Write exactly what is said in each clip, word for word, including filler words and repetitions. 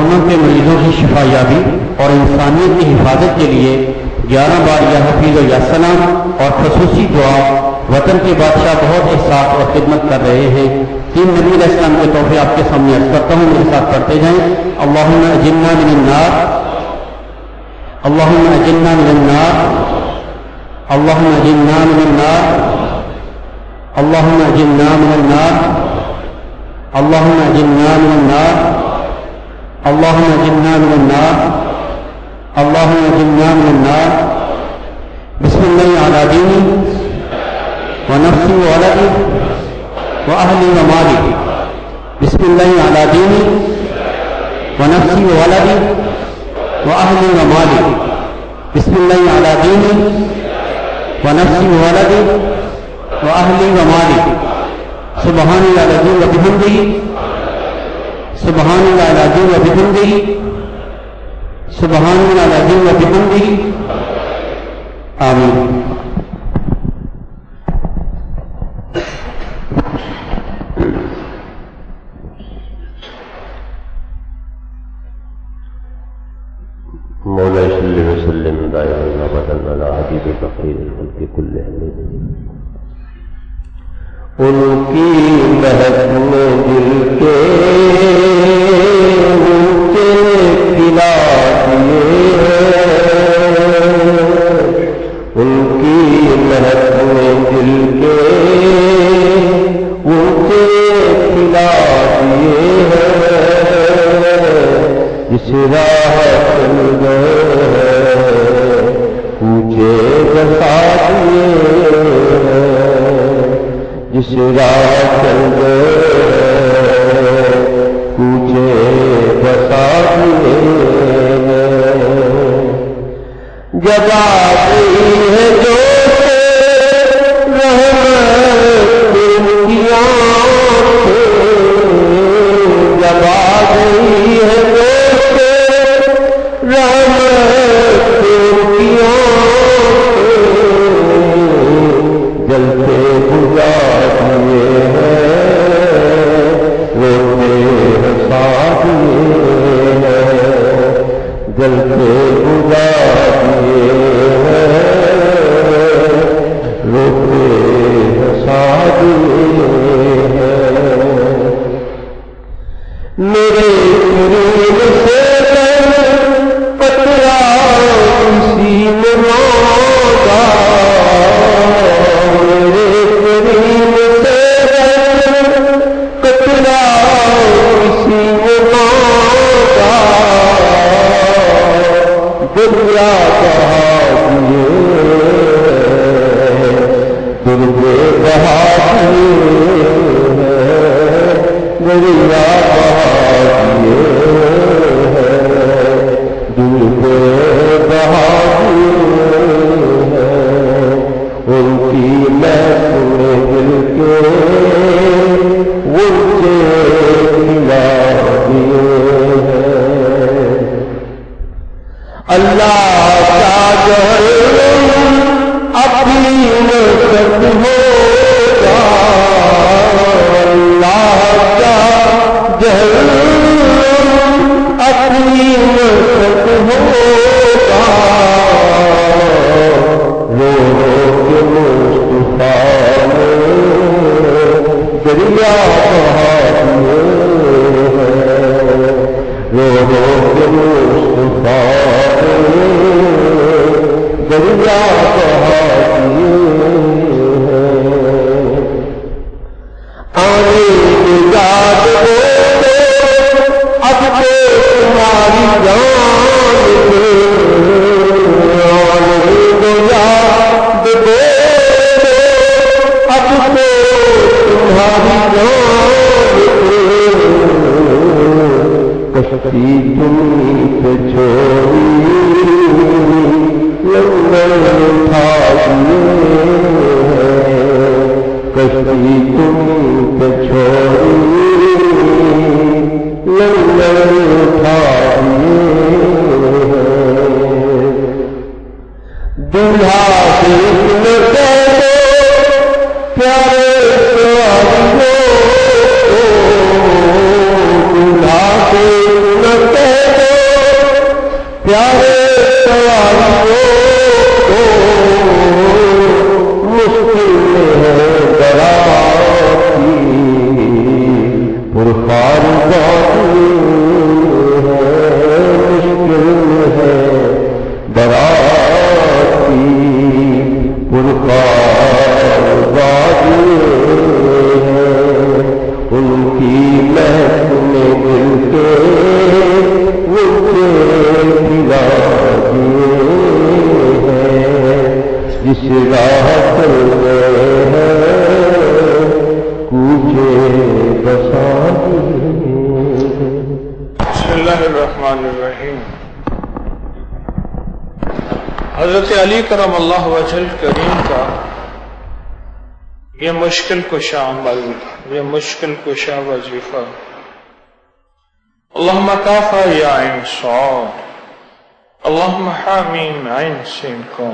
مسمم کے مریضوں کی شفا یابی اور انسانیت کی حفاظت کے لیے گیارہ بار یا حفیظ و یا سلام اور خصوصی دعا وطن کے بادشاہ بہت احساس اور خدمت کر رہے ہیں. تین نبی علیہ السلام کے تحفے آپ کے سامنے عرض کرتا ہوں, میرے ساتھ پڑھتے جائیں. اللہم اجرنا من النار, اللہم اجرنا من النار, اللہم اجرنا من النار, اللہم اجرنا من النار, اللہم اجرنا من النار, اللہم اجرنا من النار, اللہم اجرنا من النار. بسم اللہ علی دینی ونفسی وولدی وأهلي ومالي. بسم الله على ديني ونفسي وولدي وأهلي ومالي. بسم الله على ديني ونفسي وولدي وأهلي ومالي. سبحان الله العظيم وبحمده, سبحان الله العظيم وبحمده, سبحان الله العظيم وبحمده. آمين. مولا صلی وسلم دائما ابدا علی حبیبک خیر الخلق کلہم. ان کی مہک میں دل کے اونچے کھلا دیے ہیں, ان کی مہک میں دل کے اونچے کھلا دیے ہیں. جس راہ چل گئے اونچے بسا دیے, جس راہ چل گئے اونچے بسا دیے. جب آتی ہے جو جب آ گئی ہے جلتے بجا دیے ہیں, روتے ہنسا دیے ہیں, جلتے بجا دیے ہیں, روتے ہنسا دیے ہیں. میرے قریب سے پتلا اسی میں مانگا, میرے قریب سے پتلا اسی میں مانگا. دریا بہا دیے, دریا بہا دیے, دریا بہا دیے, دریا بہا دیے. ان کی محفل دل کے اونچے کھلا دیے ہیں. اللہ کا جہنم اپنی نصرت ہوگا, اللہ کا جہنم اپنی نصرت ہوگا. رو رو کے مصطفیٰ نے دریا بہا دیے ہیں, رو رو کے مصطفیٰ نے دریا بہا دیے ہیں. آنے کی یاد ہو اب تو تمہاری جان میں, آنے کی یاد ہو اب تو تمہاری جان میں. کشتی تم پہ چھوڑی لنگر اٹھا دیے ہیں, کشتی تم پہ چھوڑی لنگر اٹھا دیے ہیں. دلہا سے پیارے پیاری ہو, دلہا سے جس راہ چل گئے ہیں کوچے بسانی. بسم اللہ الرحمن الرحیم. حضرت علی کرم اللہ وجہ کریم کا یہ مشکل کشا عمل، یہ مشکل کشا وظیفہ، اللہم کافا یا عین صاد، اللہم حامیم عین سین کو.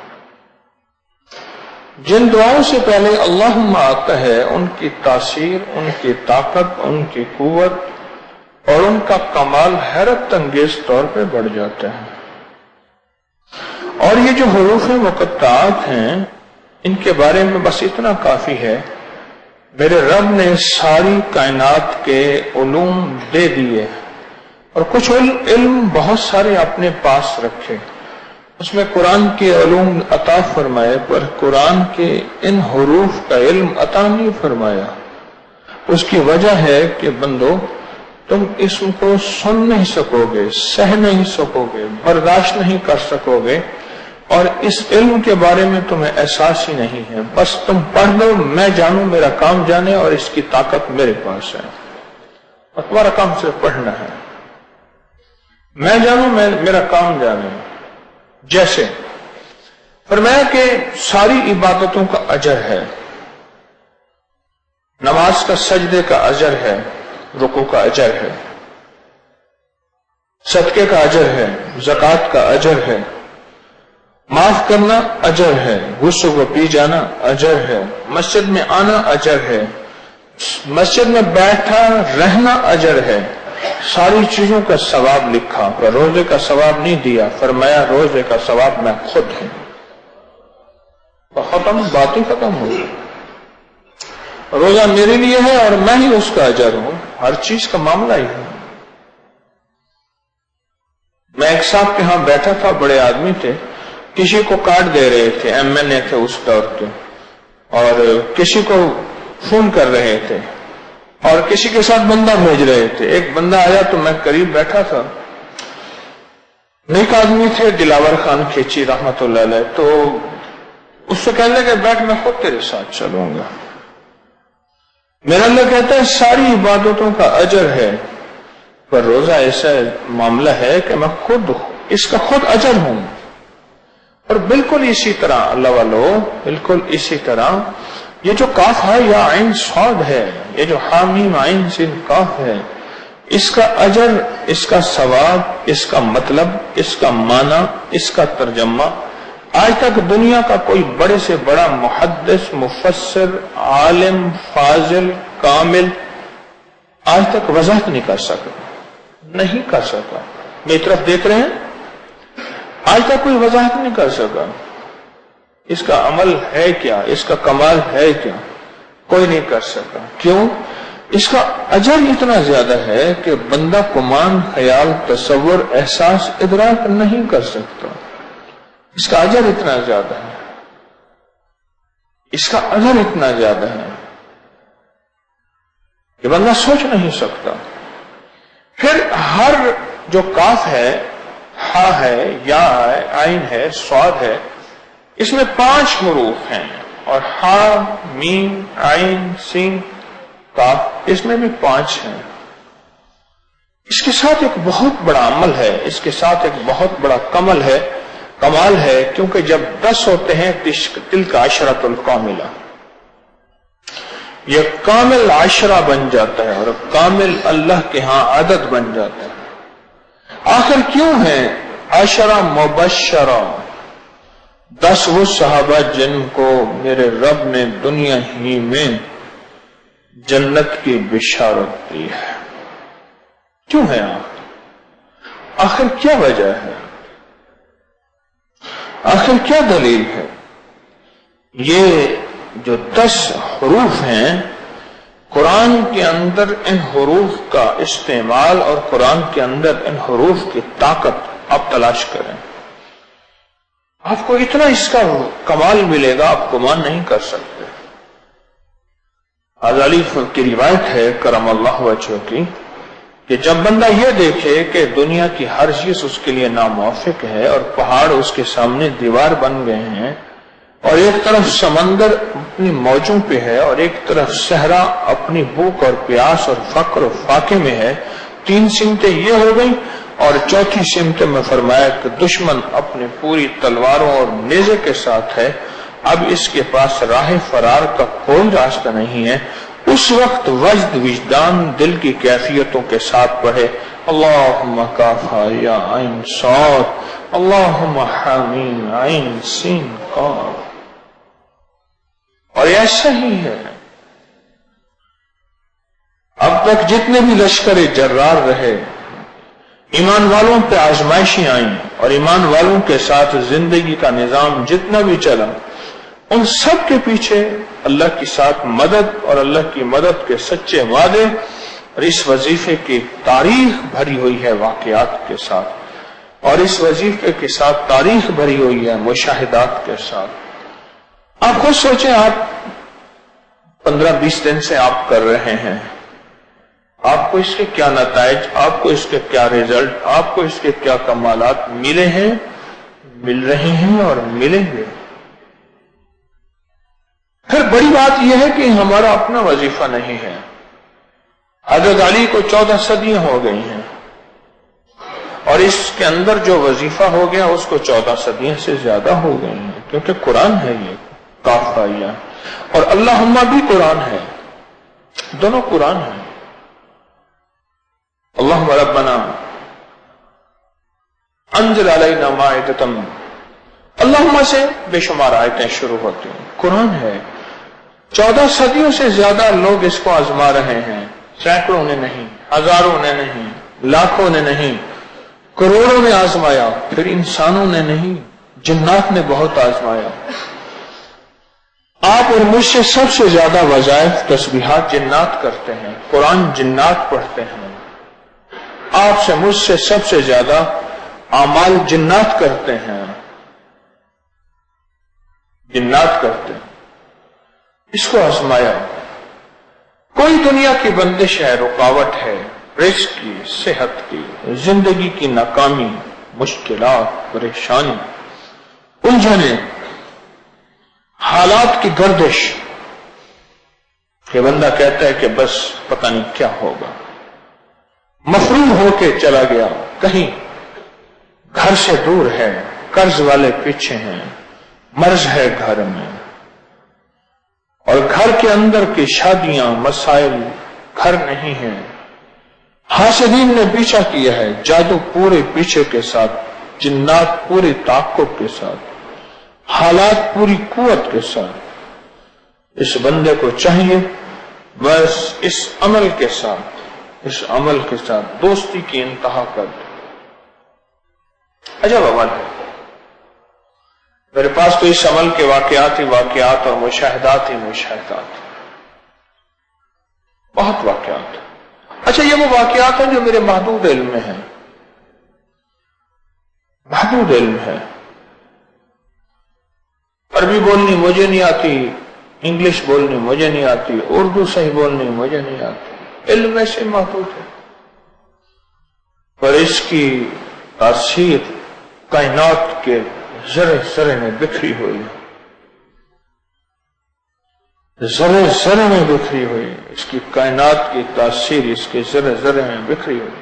جن دعاؤں سے پہلے اللہم آتا ہے ان کی تاثیر، ان کی طاقت، ان کی قوت اور ان کا کمال حیرت انگیز طور پہ بڑھ جاتا ہے. اور یہ جو حروف مقطعات ہیں ان کے بارے میں بس اتنا کافی ہے، میرے رب نے ساری کائنات کے علوم دے دیے اور کچھ علم بہت سارے اپنے پاس رکھے، اس میں قرآن کے علوم عطا فرمائے، پر قرآن کے ان حروف کا علم عطا نہیں فرمایا. اس کی وجہ ہے کہ بندو تم اس کو سن نہیں سکو گے، سہ نہیں سکو گے، برداشت نہیں کر سکو گے، اور اس علم کے بارے میں تمہیں احساس ہی نہیں ہے. بس تم پڑھ لو، میں جانوں میرا کام جانے اور اس کی طاقت میرے پاس ہے، اور تمہارا کام صرف پڑھنا ہے. میں جانوں میں میرا کام جانے. جیسے فرمایا کہ ساری عبادتوں کا اجر ہے، نماز کا سجدے کا اجر ہے، رکوع کا اجر ہے، صدقے کا اجر ہے، زکوٰۃ کا اجر ہے، معاف کرنا اجر ہے، غسل کو پی جانا اجر ہے، مسجد میں آنا اجر ہے، مسجد میں بیٹھا رہنا اجر ہے. ساری چیزوں کا ثواب لکھا، پر روزے کا ثواب نہیں دیا. فرمایا روزے کا ثواب میں خود ہوں. ختم، بات ہی ختم ہو گئی. روزہ میرے لیے ہے اور میں ہی اس کا اجر ہوں. ہر چیز کا معاملہ ہی ہے. میں ایک صاحب کے ہاں بیٹھا تھا، بڑے آدمی تھے، کسی کو کارڈ دے رہے تھے، ایم این اے تھے اس دور کے، اور کسی کو فون کر رہے تھے اور کسی کے ساتھ بندہ بھیج رہے تھے. ایک بندہ آیا تو میں قریب بیٹھا تھا، نیک آدمی تھے، دلاور خان کھیچی رحمت اللہ علیہ. تو اس سے کہنے کہ بیٹھ، میں خود تیرے ساتھ چلوں گا. میرا اللہ کہتا ہے ساری عبادتوں کا اجر ہے، پر روزہ ایسا معاملہ ہے کہ میں خود اس کا خود اجر ہوں. اور بالکل اسی طرح اللہ والو، بالکل اسی طرح یہ جو کاف ہے یا عین صاد ہے، یہ جو حامیم عین سین کاف ہے، اس کا اجر، اس کا ثواب، اس کا مطلب، اس کا معنی، اس کا ترجمہ آج تک دنیا کا کوئی بڑے سے بڑا محدث، مفسر، عالم، فاضل، کامل آج تک وضاحت نہیں کر سکا، نہیں کر سکا. میری طرف دیکھ رہے ہیں، آج تک کوئی وضاحت نہیں کر سکا. اس کا عمل ہے کیا، اس کا کمال ہے کیا، کوئی نہیں کر سکا. کیوں؟ اس کا اجر اتنا زیادہ ہے کہ بندہ گمان، خیال، تصور، احساس، ادراک نہیں کر سکتا. اس کا اجر اتنا زیادہ ہے، اس کا اجر اتنا زیادہ ہے کہ بندہ سوچ نہیں سکتا. پھر ہر جو کاف ہے، ہا ہے، یا ہے، عین ہے، صاد ہے، اس میں پانچ حروف ہیں، اور ہا، میم، عین، سین، کاف، اس میں بھی پانچ ہیں. اس کے ساتھ ایک بہت بڑا عمل ہے، اس کے ساتھ ایک بہت بڑا کمل ہے، کمال ہے، کیونکہ جب دس ہوتے ہیں تل کا عشرۃ الکاملہ، یہ کامل عشرہ بن جاتا ہے اور کامل اللہ کے ہاں عدد بن جاتا ہے. آخر کیوں ہے عشرہ مبشرہ؟ دس وہ صحابہ جن کو میرے رب نے دنیا ہی میں جنت کی بشارت دی ہے. کیوں ہے آخر؟ آخر کیا وجہ ہے؟ آخر کیا دلیل ہے؟ یہ جو دس حروف ہیں، قرآن کے اندر ان حروف کا استعمال اور قرآن کے اندر ان حروف کی طاقت آپ تلاش کریں، آپ کو اتنا اس کا کمال ملے گا، آپ گمان نہیں کر سکتے. غزالی کی روایت ہے کرم اللہ وجہہ کی کہ جب بندہ یہ دیکھے کہ دنیا کی ہر چیز اس کے لیے ناموافق ہے اور پہاڑ اس کے سامنے دیوار بن گئے ہیں اور ایک طرف سمندر اپنی موجوں پہ ہے اور ایک طرف صحرا اپنی بھوک اور پیاس اور فقر و فاقے میں ہے. تین سمتیں یہ ہو گئی اور چوتھی سمت میں فرمایا کہ دشمن اپنی پوری تلواروں اور نیزے کے ساتھ ہے. اب اس کے پاس راہ فرار کا کوئی راستہ نہیں ہے. اس وقت وجد وجدان دل کی کیفیتوں کے ساتھ پڑھے اللہم کافا یا عین صاد اللہم حامین عین سین قاف. اور ایسا ہی ہے. اب تک جتنے بھی لشکر جرار رہے ایمان والوں پہ آزمائشیں آئیں اور ایمان والوں کے ساتھ زندگی کا نظام جتنا بھی چلا ان سب کے پیچھے اللہ کی ساتھ مدد اور اللہ کی مدد کے سچے وعدے اور اس وظیفے کی تاریخ بھری ہوئی ہے واقعات کے ساتھ اور اس وظیفے کے ساتھ تاریخ بھری ہوئی ہے مشاہدات کے ساتھ. آپ خود سوچیں آپ پندرہ بیس دن سے آپ کر رہے ہیں آپ کو اس کے کیا نتائج آپ کو اس کے کیا ریزلٹ آپ کو اس کے کیا کمالات ملے ہیں مل رہے ہیں اور ملیں گے. پھر بڑی بات یہ ہے کہ ہمارا اپنا وظیفہ نہیں ہے. حضرت علی کو چودہ صدیاں ہو گئی ہیں اور اس کے اندر جو وظیفہ ہو گیا اس کو چودہ صدیاں سے زیادہ ہو گئی ہیں کیونکہ قرآن ہے یہ کافیہ اور اللہم بھی قرآن ہے. دونوں قرآن ہیں. اللہم ربنا انزل علینا مائدۃ اللہم سے بے شمار آیتیں شروع ہوتی ہیں. قرآن ہے. چودہ صدیوں سے زیادہ لوگ اس کو آزما رہے ہیں. سینکڑوں نے نہیں ہزاروں نے نہیں لاکھوں نے نہیں کروڑوں نے آزمایا. پھر انسانوں نے نہیں جنات نے بہت آزمایا. آپ اور مجھ سے سب سے زیادہ وظائف تسبیحات جنات کرتے ہیں. قرآن جنات پڑھتے ہیں. آپ سے مجھ سے سب سے زیادہ اعمال جنات کرتے ہیں. جنات کرتے ہیں. اس کو آزمایا. کوئی دنیا کی بندش ہے رکاوٹ ہے رزق کی صحت کی زندگی کی ناکامی مشکلات پریشانی الجھنیں حالات کی گردش کہ بندہ کہتا ہے کہ بس پتہ نہیں کیا ہوگا. مفروض ہو کے چلا گیا کہیں گھر سے دور ہے قرض والے پیچھے ہیں مرض ہے گھر میں اور گھر کے اندر کی شادیاں مسائل گھر نہیں ہیں. حاسدین نے پیچھا کیا ہے جادو پورے پیچھے کے ساتھ جنات پوری طاقت کے ساتھ حالات پوری قوت کے ساتھ. اس بندے کو چاہیے بس اس عمل کے ساتھ اس عمل کے ساتھ دوستی کی انتہا کر دے. عجب عمل ہے. میرے پاس تو اس عمل کے واقعات ہی واقعات اور مشاہدات ہی مشاہدات بہت واقعات. اچھا یہ وہ واقعات ہیں جو میرے محدود علم میں ہیں. محدود علم ہے. عربی بولنی مجھے نہیں آتی انگلش بولنی مجھے نہیں آتی اردو صحیح بولنی مجھے نہیں آتی. علم میں سے محدود ہے پر اس کی تاثیر کائنات کے ذرے ذرے میں بکھری ہوئی ذرے ذرے میں بکھری ہوئی. اس کی کائنات کی تاثیر اس کے ذرے ذرے میں بکھری ہوئی.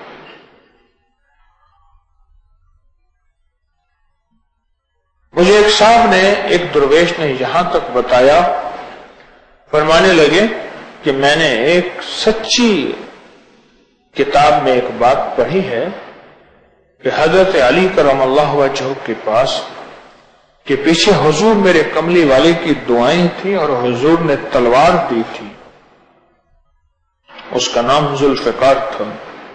مجھے ایک صاحب نے ایک درویش نے یہاں تک بتایا فرمانے لگے کہ میں نے ایک سچی کتاب میں ایک بات پڑھی ہے کہ حضرت علی کرم اللہ وجہہ کے پاس کہ پیچھے حضور میرے کملی والے کی دعائیں تھیں اور حضور نے تلوار دی تھی. اس کا نام ذوالفقار تھا.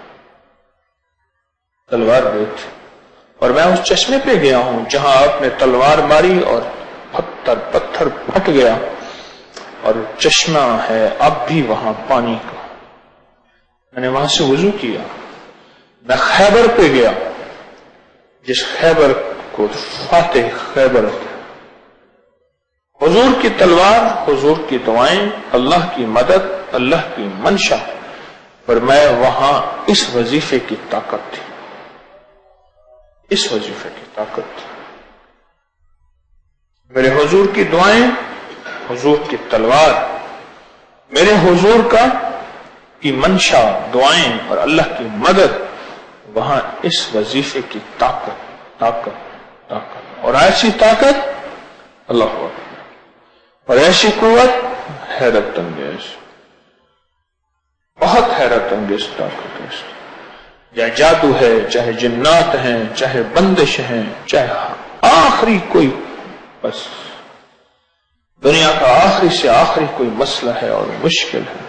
تلوار دی تھی اور میں اس چشمے پہ گیا ہوں جہاں آپ نے تلوار ماری اور پتھر پتھر پھٹ گیا اور چشمہ ہے اب بھی وہاں پانی کا. میں نے وہاں سے وضو کیا. میں خیبر پہ گیا جس خیبر کو فاتح خیبر تھا. حضور کی تلوار حضور کی دعائیں اللہ کی مدد اللہ کی منشا پر میں وہاں اس وظیفے کی طاقت تھی. اس وظیفے کی طاقت تھی. میرے حضور کی دعائیں، حضور کی تلوار، میرے حضور کا کی منشا دعائیں اور اللہ کی مدد، وہاں اس وظیفے کی طاقت طاقت طاقت اور ایسی طاقت، اللہ اکبر، اور ایسی قوت حیرت انگیز، بہت حیرت انگیز طاقت ہے. چاہے جادو ہے، چاہے جنات ہیں، چاہے بندش ہیں، چاہے آخری کوئی، بس دنیا کا آخری سے آخری کوئی مسئلہ ہے اور مشکل ہے.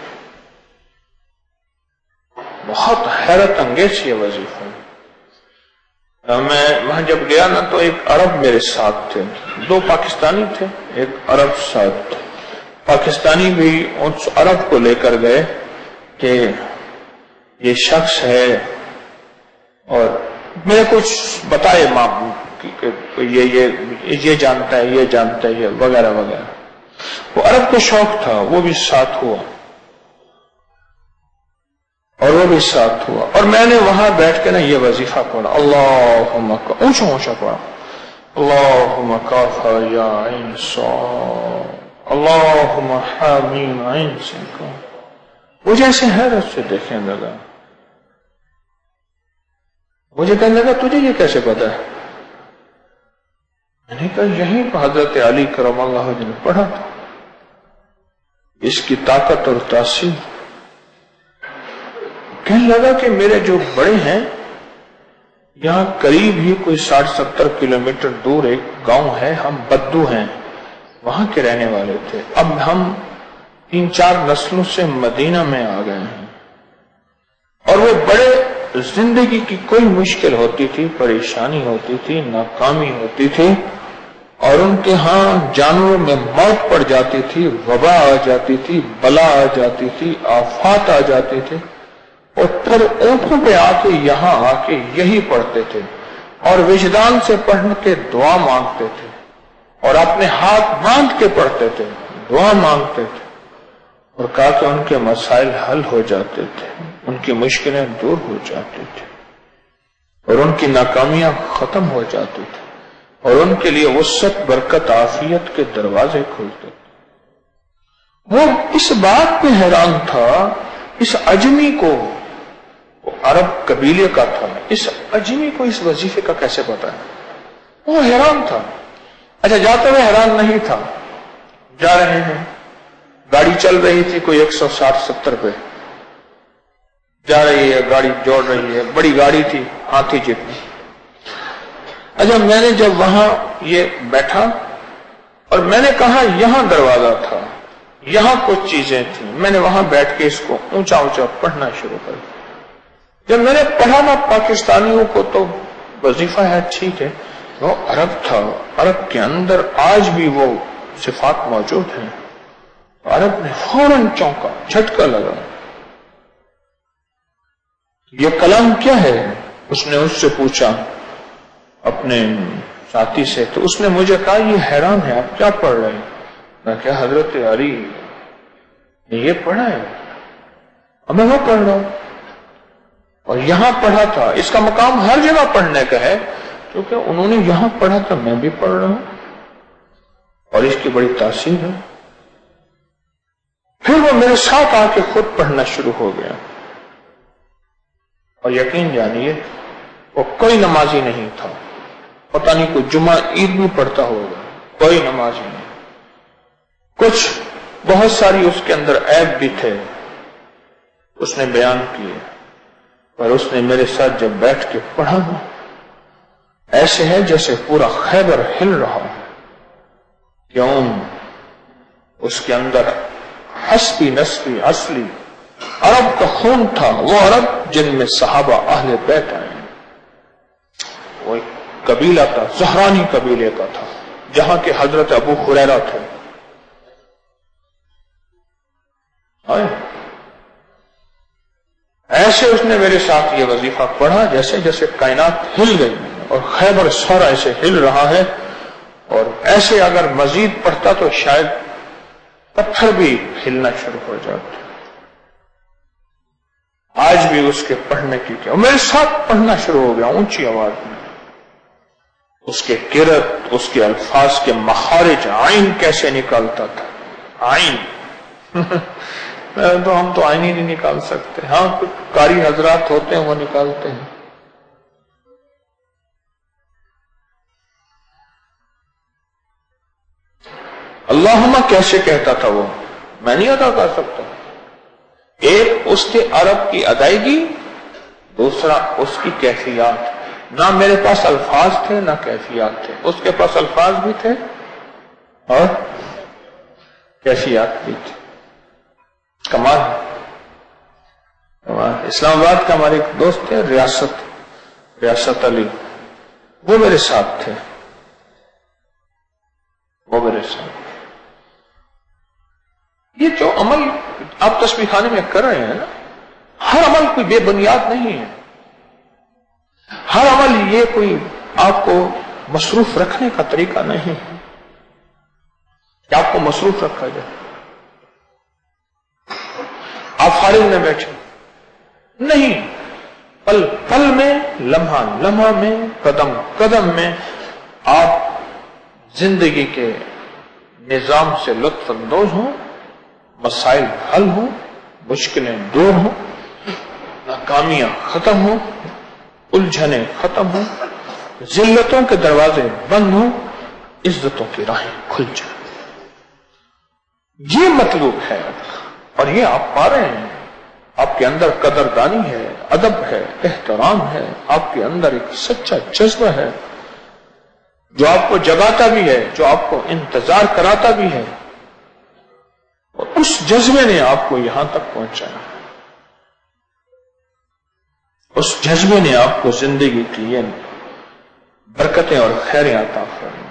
بہت حیرت انگیز یہ وظیفہ ہے. میں وہاں جب گیا نا تو ایک عرب میرے ساتھ تھے، دو پاکستانی تھے، ایک عرب ساتھ تھے. پاکستانی بھی اس عرب کو لے کر گئے کہ یہ شخص ہے، اور میں کچھ بتائے ماں کہ یہ یہ یہ جانتا ہے، یہ جانتا ہے، یہ وغیرہ وغیرہ. وہ عرب کو شوق تھا، وہ بھی ساتھ ہوا اور وہ بھی ساتھ ہوا اور میں نے وہاں بیٹھ کے نا یہ وظیفہ پڑھا، اللہم اونچا اونچا پڑھا، اللہم کاف یا عین صاد، اللہم حامیم عین سین. مجھے ایسے حیرت سے دیکھنے لگا، مجھے کہنے لگا تجھے یہ کیسے پتا ہے؟ میں نے کہا یہیں پر حضرت علی کرم اللہ وجہ نے پڑھا تھا. اس کی طاقت اور تاثیر. کہنے لگا کہ میرے جو بڑے ہیں یہاں قریب ہی کوئی ساٹھ ستر کلومیٹر دور ایک گاؤں ہے، ہم بدو ہیں، وہاں کے رہنے والے تھے. اب ہم تین چار نسلوں سے مدینہ میں آ گئے ہیں، اور وہ بڑے زندگی کی کوئی مشکل ہوتی تھی، پریشانی ہوتی تھی، ناکامی ہوتی تھی، اور ان کے ہاں جانوروں میں موت پڑ جاتی تھی، وبا آ جاتی تھی، بلا آ جاتی تھی، آفات آ جاتی تھی، اور پھر اونٹوں پہ آ کے یہاں آ کے یہی پڑھتے تھے اور وجدان سے پڑھ کے دعا مانگتے تھے اور اپنے ہاتھ باندھ کے پڑھتے تھے، دعا مانگتے تھے، اور کہا کہ ان کے مسائل حل ہو جاتے تھے، ان کی مشکلیں دور ہو جاتی تھی، اور ان کی ناکامیاں ختم ہو جاتی تھی، اور ان کے لیے وسعت، برکت، عافیت کے دروازے کھلتے تھے. وہ اس بات پہ حیران تھا، اس اجمی کو، وہ عرب قبیلے کا تھا، اس اجمی کو اس وظیفے کا کیسے پتا ہے؟ وہ حیران تھا. اچھا جاتے ہوئے حیران نہیں تھا، جا رہے ہیں، گاڑی چل رہی تھی کوئی ایک سو ساٹھ ستر پہ جا رہی ہے، گاڑی جوڑ رہی ہے، بڑی گاڑی تھی، ہاتھی جتنی. اچھا میں نے جب وہاں یہ بیٹھا اور میں نے کہا یہاں دروازہ تھا، یہاں کچھ چیزیں تھیں، میں نے وہاں بیٹھ کے اس کو اونچا اونچا پڑھنا شروع کر دیا. جب میں نے پڑھا نا پاکستانیوں کو تو وظیفہ ہے ٹھیک ہے، وہ عرب تھا، عرب کے اندر آج بھی وہ صفات موجود ہیں. عرب نے فوراً چونکا، جھٹکا لگا، یہ کلام کیا ہے؟ اس نے اس سے پوچھا اپنے ساتھی سے، تو اس نے مجھے کہا یہ حیران ہے، آپ کیا پڑھ رہے ہیں؟ میں کہا حضرت علی نے یہ پڑھا ہے اور میں وہ پڑھ رہا ہوں، اور یہاں پڑھا تھا. اس کا مقام ہر جگہ پڑھنے کا ہے، کیونکہ انہوں نے یہاں پڑھا تھا، میں بھی پڑھ رہا ہوں، اور اس کی بڑی تاثیر ہے. پھر وہ میرے ساتھ آ کے خود پڑھنا شروع ہو گیا، اور یقین جانیے وہ کوئی نمازی نہیں تھا، پتہ نہیں کوئی جمعہ عید بھی پڑھتا ہوگا، کوئی نمازی نہیں. کچھ بہت ساری اس کے اندر عیب بھی تھے، اس نے بیان کیے، پر اس نے میرے ساتھ جب بیٹھ کے پڑھا نا، ایسے ہے جیسے پورا خیبر ہل رہا ہے. کیوں؟ اس کے اندر حسبی نسبی اصلی عرب کا خون تھا، وہ عرب جن میں صحابہ اہل بیت آئے. وہ ایک قبیلہ تھا، زہرانی قبیلے کا تھا، جہاں کے حضرت ابو ہریرہ تھے. ایسے اس نے میرے ساتھ یہ وظیفہ پڑھا جیسے جیسے کائنات ہل گئی اور خیبر سارا ایسے ہل رہا ہے، اور ایسے اگر مزید پڑھتا تو شاید پتھر بھی ہلنا شروع ہو جاتا. آج بھی اس کے پڑھنے کی کیا، میرے ساتھ پڑھنا شروع ہو گیا اونچی آواز میں. اس کے قرت، اس کے الفاظ کے مخارج، عین کیسے نکالتا تھا، عین تو ہم تو عین ہی نہیں نکال سکتے، ہاں کچھ قاری حضرات ہوتے ہیں وہ نکالتے ہیں۔ اللہم کیسے کہتا تھا وہ، میں نہیں ادا کر سکتا۔ ایک اس کے عرب کی ادائیگی، دوسرا اس کی کیفیات۔ نہ میرے پاس الفاظ تھے نہ کیفیات تھے، اس کے پاس الفاظ بھی تھے اور کیفیات بھی تھی۔ کمال ہے، کمال۔ اسلام آباد کا ہمارے ایک دوست تھے، ریاست ریاست علی، وہ میرے ساتھ تھے، وہ میرے ساتھ۔ یہ جو عمل آپ تسبیح خانے میں کر رہے ہیں نا، ہر عمل کوئی بے بنیاد نہیں ہے، ہر عمل یہ کوئی آپ کو مصروف رکھنے کا طریقہ نہیں ہے کہ آپ کو مصروف رکھا جائے، آپ فارغ نہ بیٹھے، نہیں، پل پل میں، لمحہ لمحہ میں، قدم قدم میں آپ زندگی کے نظام سے لطف اندوز ہوں، مسائل حل ہوں، مشکلیں دور ہوں، ناکامیاں ختم ہوں، الجھنیں ختم ہوں، ذلتوں کے دروازے بند ہوں، عزتوں کی راہیں کھل جائیں۔ یہ مطلوب ہے اور یہ آپ پا رہے ہیں۔ آپ کے اندر قدردانی ہے، ادب ہے، احترام ہے، آپ کے اندر ایک سچا جذبہ ہے جو آپ کو جگاتا بھی ہے، جو آپ کو انتظار کراتا بھی ہے، اور اس جذبے نے آپ کو یہاں تک پہنچایا، اس جذبے نے آپ کو زندگی کی یہ برکتیں اور خیریں عطا فرمائیں۔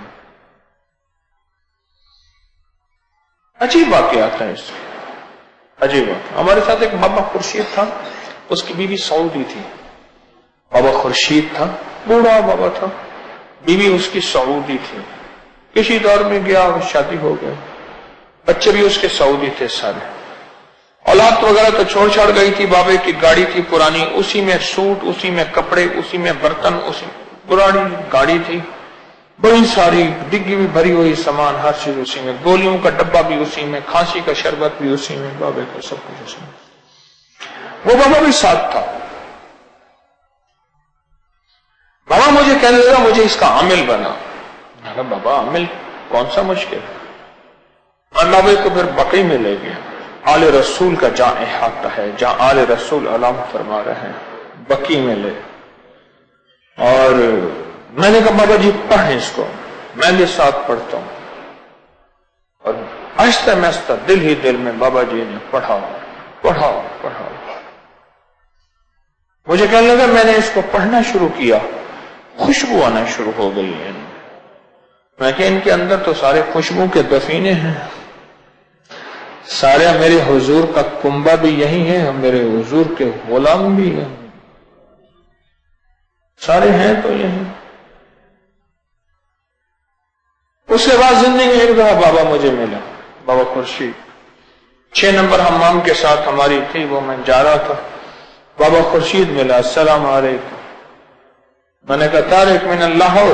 عجیب واقعات ہیں اس سے، عجیب واقعہ۔ ہمارے ساتھ ایک بابا خورشید تھا، اس کی بیوی سعودی تھی۔ بابا خورشید تھا، بوڑھا بابا تھا، بیوی اس کی سعودی تھی۔ کسی دور میں گیا، شادی ہو گئی، بچے بھی اس کے سعودی تھے سارے، اولاد وغیرہ تو چھوڑ چھاڑ گئی تھی، بابے کی گاڑی تھی پرانی، اسی میں سوٹ، اسی میں کپڑے، اسی میں برتن، اسی پرانی گاڑی تھی، بڑی ساری ڈگی بھی بھری ہوئی سامان، ہر چیز اسی میں، گولیوں کا ڈبہ بھی اسی میں، کھانسی کا شربت بھی اسی میں، بابے کا سب کچھ اسی میں۔ وہ بابا بھی ساتھ تھا۔ بابا مجھے کہنے لگا مجھے اس کا عامل بنا۔ میں کہا بابا عامل کون سا مشکل ہے؟ بابے کو پھر بقی میں لے گیا، آل رسول کا جہاں احاطہ ہے، جہاں آل رسول علام فرما رہے ہیں، بقی میں لے۔ اور میں نے کہا بابا جی پڑھیں اس کو، میں بھی ساتھ پڑھتا ہوں، اور آہستہ آہستہ دل ہی دل میں بابا جی نے پڑھا پڑھا پڑھا۔ مجھے کہنے لگا میں نے اس کو پڑھنا شروع کیا، خوشبو آنا شروع ہو گئی ہے۔ میں کہ ان کے اندر تو سارے خوشبو کے دفینے ہیں، سارے میرے حضور کا کنبہ بھی یہی ہے، میرے حضور کے غلام بھی ہیں، سارے ہیں تو یہی۔ اس کے بعد زندگی میں ایک دفعہ بابا مجھے ملا، بابا خورشید، چھ نمبر حمام کے ساتھ ہماری تھی، وہ میں جا رہا تھا، بابا خورشید ملا، السلام علیکم۔ میں نے کہا طارق من لاہور؟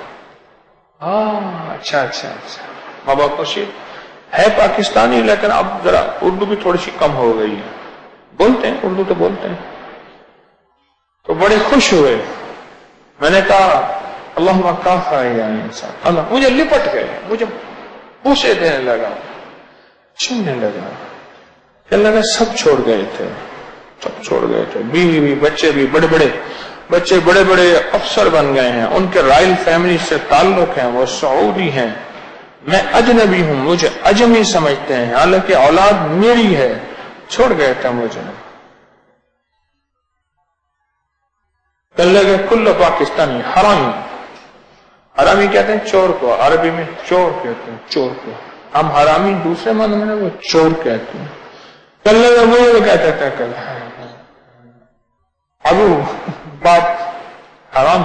ہاں اچھا اچھا اچھا۔ بابا خورشید ہے پاکستانی لیکن اب ذرا اردو بھی تھوڑی سی کم ہو گئی ہے، بولتے ہیں اردو تو بولتے ہیں، تو بڑے خوش ہوئے۔ میں نے کہا اللہم کافا یا انسان، اللہ مجھے لپٹ گئے، مجھے بوسے دینے لگا، چننے لگا، کہنے لگا سب چھوڑ گئے تھے، سب چھوڑ گئے تھے، بیوی بھی، بچے بھی، بڑے بڑے بچے بڑے بڑے افسر بن گئے ہیں، ان کے رائل فیملی سے تعلق ہیں، وہ سعودی ہیں، میں اجنبی ہوں، مجھے اجمی سمجھتے ہیں، حالانکہ اولاد میری ہے، چھوڑ گئے تھے مجھے۔ کہنے لگے کل پاکستانی حرامی، حرامی کہتے ہیں چور کو، عربی میں چور کہتے ہیں، چور کو، ہم حرامی دوسرے معنی میں وہ چور کہتے ہیں۔ کہنے لگے وہ کہتے تھے کہ ابو بات حرام،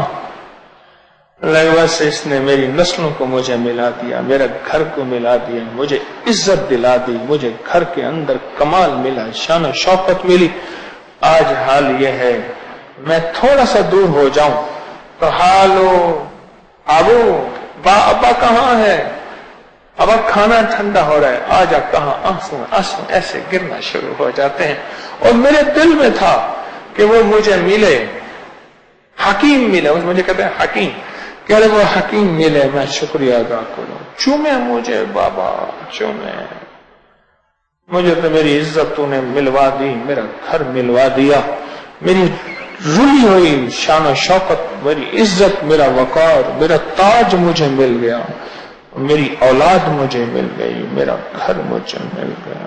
بس اس نے میری نسلوں کو مجھے ملا دیا، میرے گھر کو ملا دیا، مجھے عزت دلا دی، مجھے گھر کے اندر کمال ملا، شان و شوکت ملی۔ آج حال یہ ہے میں تھوڑا سا دور ہو جاؤں تو حال و ابو با ابا کہاں ہے؟ ابا کھانا ٹھنڈا ہو رہا ہے، آ جا کہاں؟ آنسو آنسو ایسے گرنا شروع ہو جاتے ہیں. اور میرے دل میں تھا کہ وہ مجھے ملے، حکیم ملے. مجھے کہتے ہیں حکیم، کہہ رہے وہ حکیم ملے، میں شکریہ ادا کروں. چومے مجھے بابا، چومے مجھے. تو میری عزت تو نے ملوا دی، میرا گھر ملوا دیا، میری رلی ہوئی شان و شوکت، میری عزت، میرا وقار، میرا تاج مجھے مل گیا، میری اولاد مجھے مل گئی، میرا گھر مجھے مل گیا.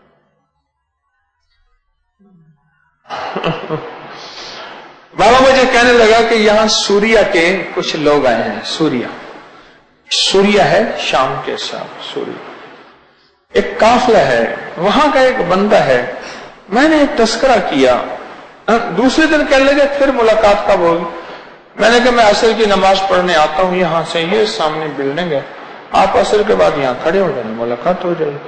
بابا مجھے کہنے لگا کہ یہاں سوریا کے کچھ لوگ آئے ہیں. سوریا سوریا ہے شام کے ساتھ. سوریا ایک قافلہ ہے، وہاں کا ایک بندہ ہے. میں نے ایک تذکرہ کیا. دوسرے دن کہنے لگے پھر ملاقات کب ہوگی؟ میں نے کہا میں عصر کی نماز پڑھنے آتا ہوں یہاں سے، یہ سامنے بلڈنگ ہے، آپ عصر کے بعد یہاں کھڑے ہو جائیں، ملاقات ہو جائے.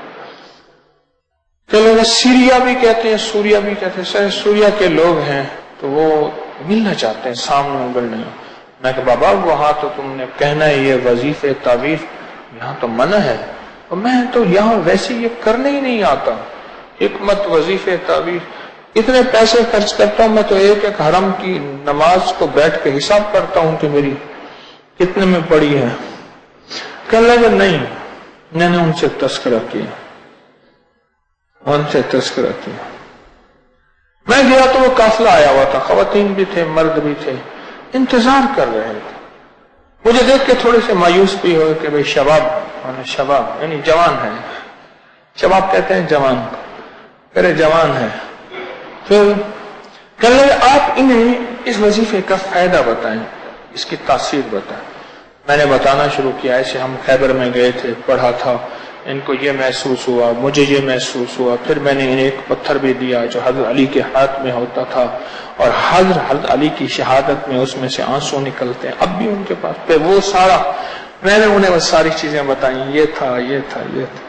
چلو سیریا بھی کہتے ہیں، سوریا بھی کہتے ہیں. سر سوریا کے لوگ ہیں تو وہ ملنا چاہتے ہیں سامنے بلڈنگ. میں کہ بابا وہاں تو تم نے کہنا ہے یہ وظیفے تعویذ، یہاں تو منع ہے. اور میں تو یہاں ویسے یہ کرنے ہی نہیں آتا، حکمت وظیفے تعویذ. اتنے پیسے خرچ کرتا ہوں میں تو ایک ایک حرم کی نماز کو بیٹھ کے حساب کرتا ہوں کہ میری کتنے میں پڑی ہے. کہنے لگے نہیں. میں نے ان سے تذکرہ کیا، ان سے تذکرہ کیا. میں گیا تو وہ قافلہ آیا ہوا تھا، خواتین بھی تھے مرد بھی تھے، انتظار کر رہے تھے. مجھے دیکھ کے تھوڑے سے مایوس بھی ہوئے کہ بھئی شباب، شباب یعنی جوان ہے. شباب کہتے ہیں جوان، کرے جوان ہے. پھر کہنے لگے آپ انہیں اس وظیفے کا فائدہ بتائیں، اس کی تاثیر بتائیں. میں نے بتانا شروع کیا. ایسے ہم خیبر میں گئے تھے، پڑھا تھا، ان کو یہ محسوس ہوا، مجھے یہ محسوس ہوا. پھر میں نے انہیں ایک پتھر بھی دیا جو حضرت علی کے ہاتھ میں ہوتا تھا، اور حضرت حضرت علی کی شہادت میں اس میں سے آنسو نکلتے ہیں اب بھی ان کے پاس. پہ وہ سارا میں نے انہیں وہ ساری چیزیں بتائیں، یہ تھا یہ تھا یہ تھا.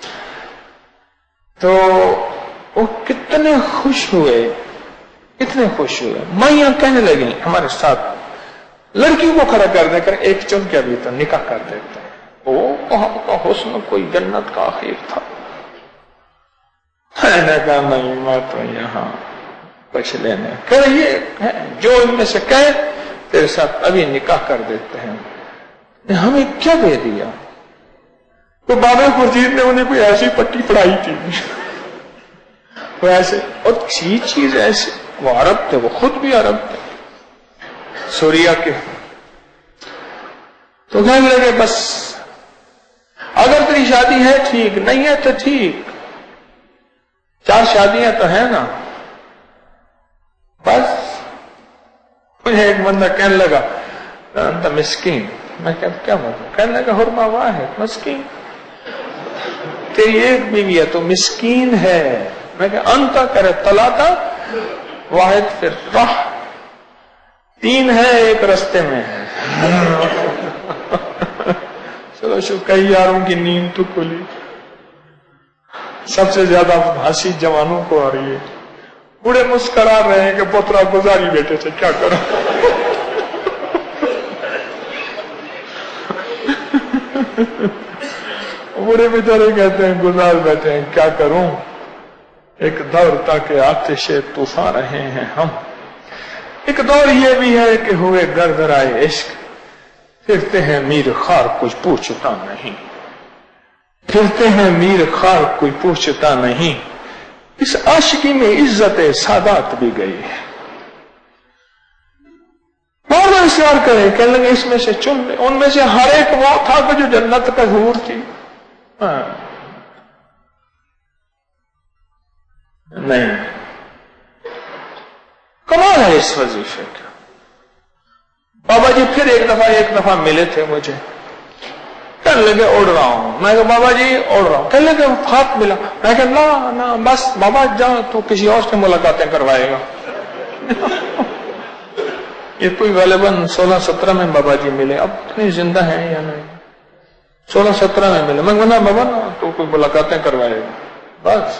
تو وہ کتنے خوش ہوئے، کتنے خوش ہوئے. مائیاں کہنے لگی ہمارے ساتھ لڑکیوں کو کھڑا کر دے کر ایک چن کے بھی تو نکاح کر دیتے ہیں. وہ وہاں کا حسن کوئی جنت کا آخر تھا. میں نے کہا نہیں میں تو یہاں کچھ لینے کہ یہ جو ان میں سے کہے تیرے ساتھ ابھی نکاح کر دیتے ہیں. ہمیں کیا دے دیا؟ تو بابا خورشید نے انہیں کوئی ایسی پٹی پڑھائی تھی وہ ایسے، اور چیز چیز ایسے. وہ عرب تھے، وہ خود بھی عرب تھے سوریا کے. تو کہنے لگے بس اگر تیری شادی ہے ٹھیک، نہیں ہے تو ٹھیک، چار شادیاں تو ہیں نا. بس مجھے ایک بندہ کہنے لگا انت مسکین. میں کہتا کیا مطلب؟ کہنے لگا حرمہ واحد مسکین، تیری ایک بیوی ہے تو مسکین ہے. میں کہ انت کرے طلاقہ واحد پھر راہ، تین ہے ایک رستے میں ہے. چلو شو کئی یاروں کی نیند تو کھلی. سب سے زیادہ ہنسی جوانوں کو آ رہی ہے. بوڑھے مسکرا رہے ہیں کہ پوترا گزاری بیٹے سے کیا کرو. بوڑھے بیچارے کہتے ہیں گزار بیٹھے ہیں کیا کروں. ایک دور تاکہ آتش طوفان رہے ہیں ہم، ایک دور یہ بھی ہے کہ ہوئے گردرائے عشق، پھرتے ہیں میر خار کچھ پوچھتا نہیں، پھرتے ہیں میر خار کوئی پوچھتا نہیں. اس عاشقی میں عزت سادات بھی گئی ہے. بار بار اشار کرے کہنے لگے اس میں سے چن لے. ان میں سے ہر ایک وہ تھا کہ جو جنت کا حور تھی. ہاں نہیں، کمال ہے اس وظیفے کا. بابا جی پھر ایک دفعہ ایک دفعہ ملے تھے مجھے، کہنے لگے اڑ رہا ہوں. میں کہا بابا جی اڑ رہا ہوں. کہنے لگے ہاتھ ملا. میں کہا نا نا بس بابا جا تو کسی اور سے ملاقاتیں کروائے گا. یہ کوئی غالباً سولہ سترہ میں بابا جی ملے، اب اتنی زندہ ہیں یا نہیں. سولہ سترہ میں ملے. میں کہا بابا نا تو کوئی ملاقاتیں کروائے گا. بس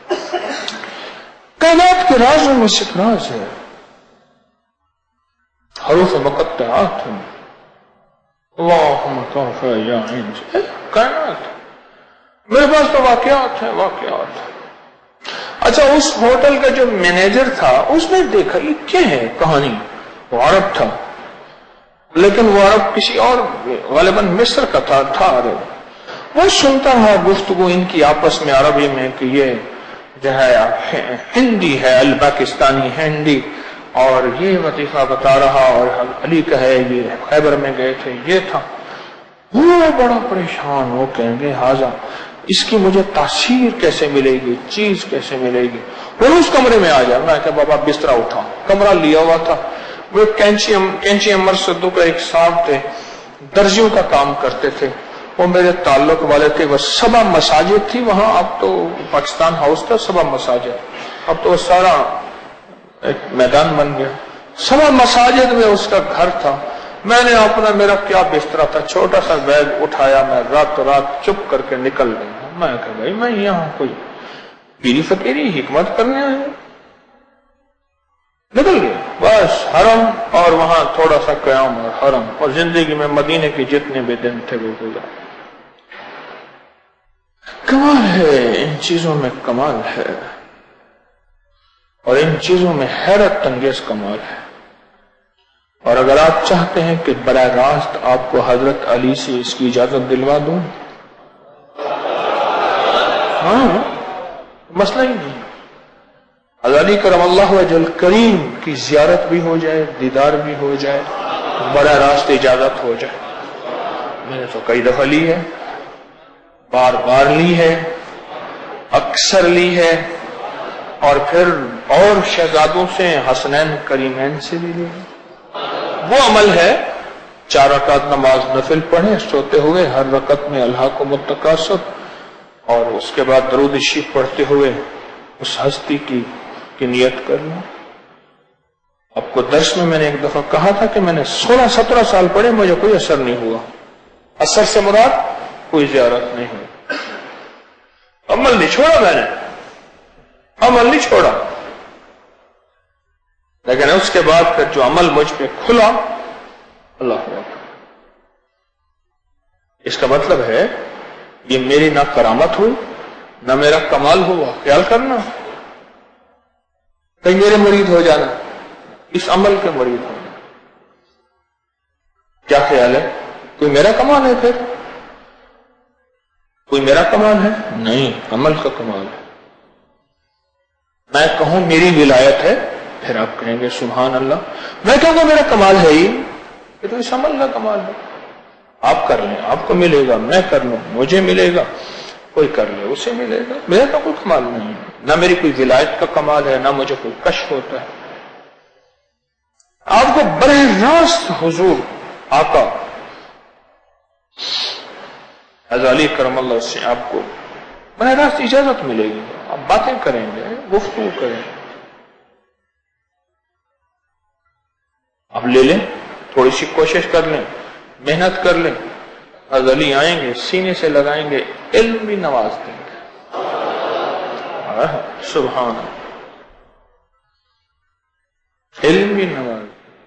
کائنات کے رازوں میں سے راز ہے، حروف مقطعات ہیں. اللہم کیف یا عند کائنات، میرے پاس تو واقعات ہیں واقعات ہیں۔ اچھا اس ہوٹل کا جو مینیجر تھا اس نے دیکھا یہ کیا ہے کہانی، وہ عرب تھا لیکن وہ عرب کسی اور غالباً مصر کا تھا تھا عرب۔ وہ سنتا رہا گفتگو ان کی آپس میں عربی میں کہ یہ جو ہے ہندی ہے، الپاکستانی ہندی، اور یہ وظیفہ بتا رہا، اور علی کا ہے یہ خیبر میں گئے تھے یہ تھا۔ وہ بڑا پریشان ہو کہیں گے حاضر اس کی مجھے تاثیر کیسے ملے گی، چیز کیسے ملے گی۔ وہ اس کمرے میں آ جا، میں کہ بابا بسترا اٹھا، کمرہ لیا ہوا تھا۔ وہ کینچی کینچی امر صدو کا ایک صاحب تھے، درزیوں کا کام کرتے تھے، وہ میرے تعلق والے تھے۔ وہ سبا مساجد تھی وہاں، اب تو پاکستان ہاؤس تھا سبا مساجد، اب تو وہ سارا ایک میدان بن گیا۔ سبا مساجد میں اس کا گھر تھا۔ میں نے اپنا میرا کیا بسترا تھا، چھوٹا سا بیگ اٹھایا، میں رات رات چپ کر کے نکل گیا۔ میں کہا بھائی میں یہاں کوئی پیری فقیری حکمت کرنے آیا، نکل گیا بس حرم، اور وہاں تھوڑا سا قیام اور حرم، اور زندگی میں مدینے کے جتنے بھی دن تھے وہ گزار۔ کمال ہے، ان چیزوں میں کمال ہے، اور ان چیزوں میں حیرت انگیز کمال ہے۔ اور اگر آپ چاہتے ہیں کہ براہ راست آپ کو حضرت علی سے اس کی اجازت دلوا دوں، ہاں مسئلہ ہی نہیں، حضرت علی کرم اللہ وجہ کریم کی زیارت بھی ہو جائے، دیدار بھی ہو جائے، براہ راست اجازت ہو جائے۔ میں نے تو کئی دفعہ لی ہے، بار بار لی ہے، اکثر لی ہے، اور پھر اور شہزادوں سے، حسنین کریمین سے بھی لی ہے۔ وہ عمل ہے چار رکعت نماز نفل پڑھیں سوتے ہوئے، ہر رکعت میں الہاکم التکاثر، اور اس کے بعد درود شریف پڑھتے ہوئے اس ہستی کی کی نیت کر لوں۔ آپ کو درس میں میں نے ایک دفعہ کہا تھا کہ میں نے سولہ سترہ سال پڑھے، مجھے کوئی اثر نہیں ہوا۔ اثر سے مراد کوئی زیارت نہیں ہوئی۔ عمل نہیں چھوڑا میں نے، عمل نہیں چھوڑا، لیکن اس کے بعد پھر جو عمل مجھ پہ کھلا، اللہ اکبر، اس کا مطلب ہے یہ میری نہ کرامت ہوئی نہ میرا کمال ہوا۔ خیال کرنا کہیں میرے مرید ہو جانا، اس عمل کے مرید ہونا، کیا خیال ہے؟ کوئی میرا کمال ہے؟ پھر کوئی میرا کمال ہے؟ نہیں، عمل کا کمال ہے۔ میں کہوں میری ولایت ہے، پھر آپ کہیں گے سبحان اللہ۔ میں کہوں گا میرا کمال ہے ہی، یہ تو اس عمل کا کمال ہے۔ آپ کر لیں آپ کو ملے گا، میں کر لوں مجھے ملے گا، کوئی کر لے اسے ملے گا، میرا تو کوئی کمال نہیں ہے، نہ میری کوئی ولایت کا کمال ہے، نہ مجھے کوئی کشف ہوتا ہے۔ آپ کو براہ راست حضور آقا حضرت علی کرم اللہ سے آپ کو براہ راست اجازت ملے گی، آپ باتیں کریں گے، گفتگو کریں گے، آپ لے لیں، تھوڑی سی کوشش کر لیں، محنت کر لیں، حضرت علی آئیں گے، سینے سے لگائیں گے، علم بھی نواز دیں گے۔ سبحان اللہ، علم بھی نواز۔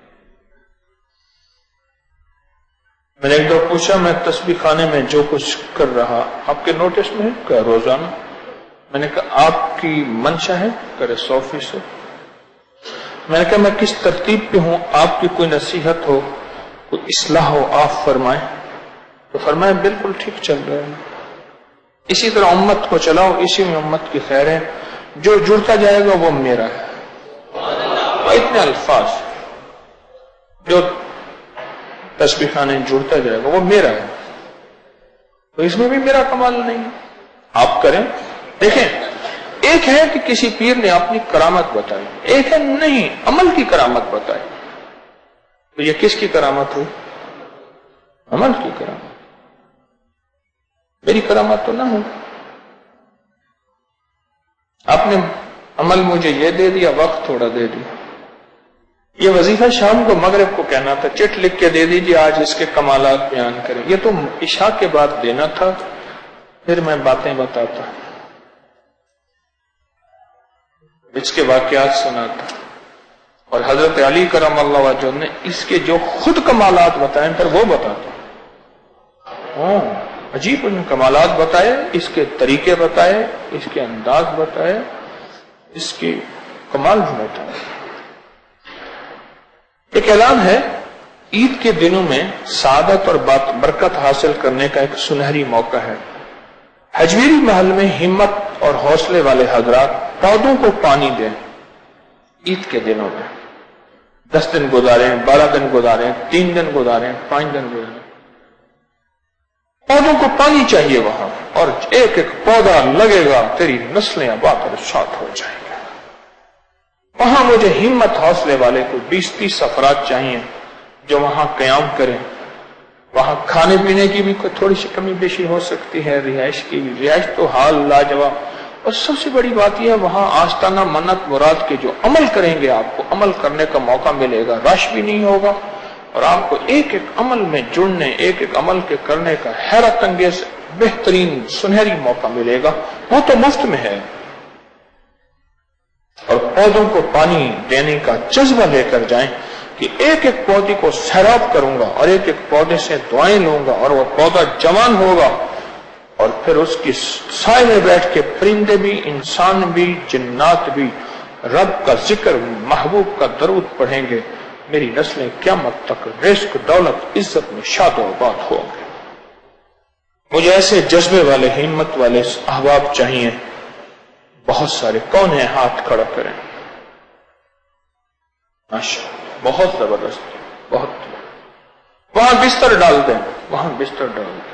میں نے ایک دو پوچھا، میں تسبیح خانے میں جو کچھ کر رہا آپ کے نوٹس میں ہے کیا روزانہ؟ میں نے کہا آپ کی منشا ہے؟ کرے سو فیصد۔ میں نے کہا میں کس ترتیب پہ ہوں، آپ کی کوئی نصیحت ہو، کوئی اصلاح ہو، آپ فرمائیں۔ تو فرمائیں بالکل ٹھیک چل رہا ہے، اسی طرح امت کو چلاؤ، اسی میں امت کی خیر ہے، جو جڑتا جائے گا وہ میرا ہے۔ اتنے الفاظ، جو تسبیح خانے جڑتا جائے گا وہ میرا ہے، تو اس میں بھی میرا کمال نہیں ہے، آپ کریں۔ دیکھیں ایک ہے کہ کسی پیر نے اپنی کرامت بتائی، ایک ہے نہیں عمل کی کرامت بتائی، تو یہ کس کی کرامت ہوئی؟ عمل کی کرامت، میری کرامت تو نہ ہو۔ آپ نے عمل مجھے یہ دے دیا، وقت تھوڑا دے دیا، یہ وظیفہ شام کو مغرب کو کہنا تھا، چٹ لکھ کے دے دیجیے آج اس کے کمالات بیان کریں، یہ تو عشاء کے بعد دینا تھا، پھر میں باتیں بتاتا، اس کے واقعات سناتا، اور حضرت علی کرم اللہ وجہ نے اس کے جو خود کمالات بتائیں پھر وہ بتاتا۔ ہوں عجیب ان کمالات بتائے، اس کے طریقے بتائے، اس کے انداز بتائے، اس کی کمال بھی بتائے۔ ایک اعلان ہے، عید کے دنوں میں سعادت اور برکت حاصل کرنے کا ایک سنہری موقع ہے۔ حجویری محل میں ہمت اور حوصلے والے حضرات پودوں کو پانی دیں۔ عید کے دنوں میں دس دن گزاریں، بارہ دن گزاریں، تین دن گزاریں، پانچ دن گزاریں، پودوں کو پانی چاہیے وہاں، اور ایک ایک پودا لگے گا، تیری نسلیں آباد اور شاد ہو جائیں گے۔ وہاں مجھے ہمت حوصلے والے کو بیس تیس افراد چاہیے جو وہاں قیام کریں۔ وہاں کھانے پینے کی بھی کوئی تھوڑی سی کمی بیشی ہو سکتی ہے، رہائش کی بھی، رہائش تو حال لاجواب، اور سب سے بڑی بات یہ ہے وہاں آستانہ منت مراد کے جو عمل کریں گے آپ کو عمل کرنے کا موقع ملے گا، رش بھی نہیں ہوگا، اور آپ کو ایک ایک عمل میں جڑنے، ایک ایک عمل کے کرنے کا حیرت انگیز بہترین سنہری موقع ملے گا، وہ تو مفت میں ہے۔ اور پودوں کو پانی دینے کا جذبہ لے کر جائیں کہ ایک ایک پودے کو سیراب کروں گا اور ایک ایک پودے سے دعائیں لوں گا، اور وہ پودا جوان ہوگا، اور پھر اس کی سائے میں بیٹھ کے پرندے بھی، انسان بھی، جنات بھی رب کا ذکر، محبوب کا درود پڑھیں گے۔ میری نسلیں قیامت تک رزق، دولت، عزت میں شاد و آباد ہوں گے۔ مجھے ایسے جذبے والے، ہمت والے احباب چاہیے، بہت سارے۔ کون ہیں؟ ہاتھ کھڑا کریں۔ ماشاء بہت زبردست، بہت۔ وہاں بستر ڈال دیں، وہاں بستر ڈال دیں،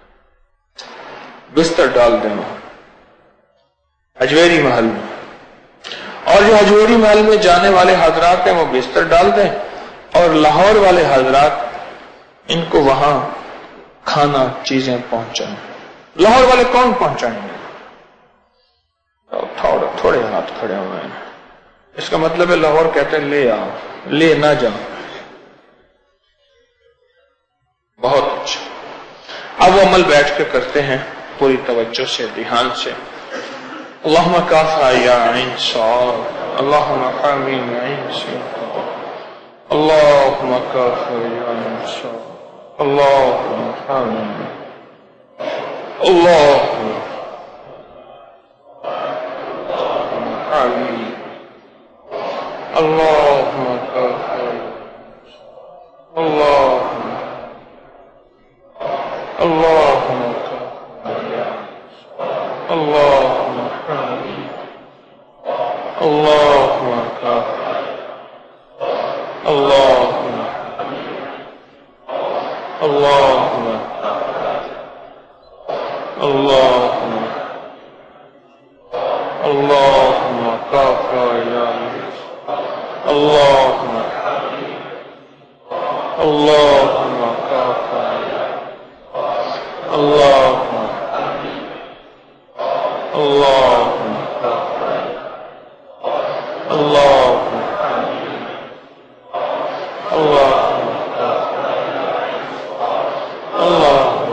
بستر ڈال دیں وہاں حجویری محل میں۔ اور جو حجویری محل میں جانے والے حضرات ہیں وہ بستر ڈال دیں، اور لاہور والے حضرات ان کو وہاں کھانا چیزیں پہنچائیں۔ لاہور والے کون پہنچائیں گے؟ تھوڑے تھوڑے ہاتھ کھڑے ہوئے ہیں، اس کا مطلب ہے لاہور کہتے ہیں لے آؤ، لے نہ جاؤ۔ بہت اچھا۔ اب وہ عمل بیٹھ کے کرتے ہیں پوری توجہ سے، دھیان سے۔ اللہم کافا یا عین صاد، اللہم حامین عین صاد، اللہم کافا یا عین صاد، اللہم حامین، اللہم حامین، اللہم کافا، اللہم اللہم اللہم حامین، اللہم کافا، اللہم اللہم اللہم اللہم کافا یا اللہم اللہم کافا اللہم اللہم اللہم اللہم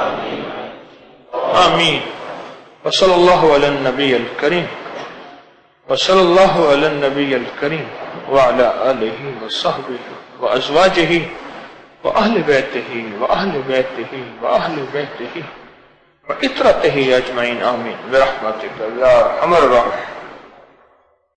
آمین۔ وصلی اللہ علی النبی الکریم، وصلی اللہ علی النبی الکریم وعلی آلہ وصحبہ وازواجہ وأهل بيته وأهل بيته وأهل بيته وإطرته أجمعين آمين برحمتك يا أرحم الراحمين۔